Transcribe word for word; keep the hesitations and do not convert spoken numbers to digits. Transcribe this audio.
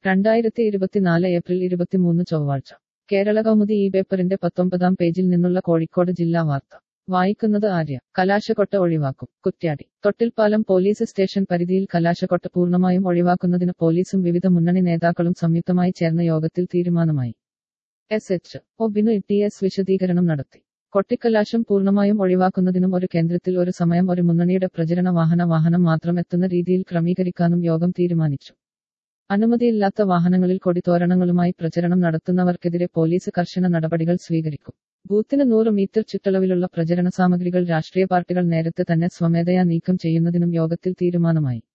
രണ്ടായിരത്തി ഇരുപത്തിനാല് ഏപ്രിൽ ഇരുപത്തിമൂന്ന് ചൊവ്വാഴ്ച കേരള കൗമുദി ഈ പേപ്പറിന്റെ പത്തൊമ്പതാം പേജിൽ നിന്നുള്ള കോഴിക്കോട് ജില്ലാ വാർത്ത വായിക്കുന്നത് ആര്യ. കലാശക്കൊട്ട ഒഴിവാക്കും. കുറ്റ്യാടി. തൊട്ടിൽപ്പാലം പോലീസ് സ്റ്റേഷൻ പരിധിയിൽ കലാശക്കൊട്ട പൂർണ്ണമായും ഒഴിവാക്കുന്നതിന് പോലീസും വിവിധ മുന്നണി നേതാക്കളും സംയുക്തമായി ചേർന്ന യോഗത്തിൽ തീരുമാനമായി. S H O Binu T S വിശദീകരണം നടത്തി. കൊട്ടിക്കലാശം പൂർണ്ണമായും ഒഴിവാക്കുന്നതിനും ഒരു കേന്ദ്രത്തിൽ ഒരു സമയം ഒരു മുന്നണിയുടെ പ്രചരണ വാഹന വാഹനം മാത്രം എത്തുന്ന രീതിയിൽ ക്രമീകരിക്കാനും യോഗം തീരുമാനിച്ചു. അനുമതിയില്ലാത്ത വാഹനങ്ങളിൽ കൊടിതോരണങ്ങളുമായി പ്രചരണം നടത്തുന്നവർക്കെതിരെ പോലീസ് കർശന നടപടികൾ സ്വീകരിക്കും. ബൂത്തിന് നൂറ് മീറ്റർ ചുറ്റളവിലുള്ള പ്രചരണ സാമഗ്രികൾ രാഷ്ട്രീയ പാർട്ടികൾ നേരത്തെ തന്നെ സ്വമേധയാ നീക്കം ചെയ്യുന്നതിനും യോഗത്തിൽ തീരുമാനമായി.